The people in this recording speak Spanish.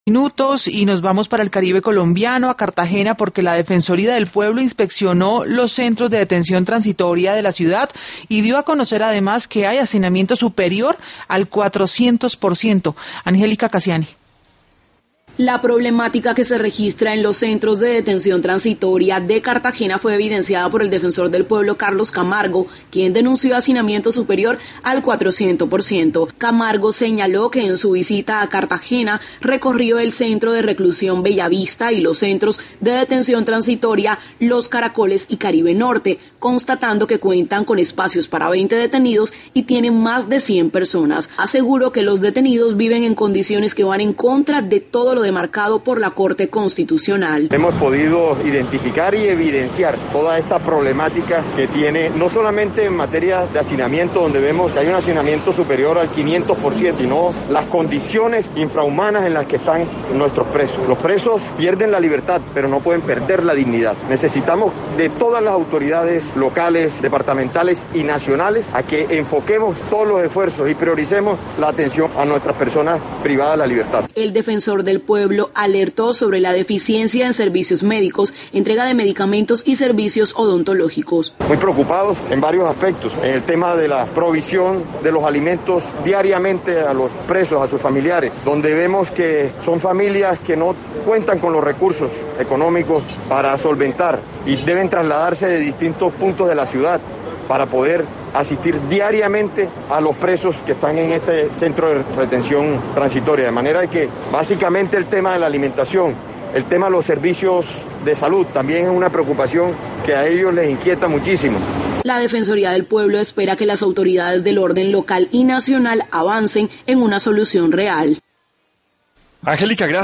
Minutos y nos vamos para el Caribe colombiano, a Cartagena, porque la Defensoría del Pueblo inspeccionó los centros de detención transitoria de la ciudad y dio a conocer además que hay hacinamiento superior al 400%. Angélica Casiani. La problemática que se registra en los centros de detención transitoria de Cartagena fue evidenciada por el defensor del pueblo Carlos Camargo, quien denunció hacinamiento superior al 400%. Camargo señaló que en su visita a Cartagena recorrió el centro de reclusión Bellavista y los centros de detención transitoria Los Caracoles y Caribe Norte, constatando que cuentan con espacios para 20 detenidos y tienen más de 100 personas. Aseguró que los detenidos viven en condiciones que van en contra de todo lo demarcado por la Corte Constitucional. Hemos podido identificar y evidenciar toda esta problemática que tiene, no solamente en materia de hacinamiento, donde vemos que hay un hacinamiento superior al 500%, sino las condiciones infrahumanas en las que están nuestros presos. Los presos pierden la libertad, pero no pueden perder la dignidad. Necesitamos de todas las autoridades locales, departamentales y nacionales a que enfoquemos todos los esfuerzos y prioricemos la atención a nuestras personas privadas de la libertad. El defensor del pueblo alertó sobre la deficiencia en servicios médicos, entrega de medicamentos y servicios odontológicos. Muy preocupados en varios aspectos, en el tema de la provisión de los alimentos diariamente a los presos, a sus familiares, donde vemos que son familias que no cuentan con los recursos económicos para solventar y deben trasladarse de distintos puntos de la ciudad para poder asistir diariamente a los presos que están en este centro de retención transitoria. De manera que básicamente el tema de la alimentación, el tema de los servicios de salud también es una preocupación que a ellos les inquieta muchísimo. La Defensoría del Pueblo espera que las autoridades del orden local y nacional avancen en una solución real. Angélica, gracias.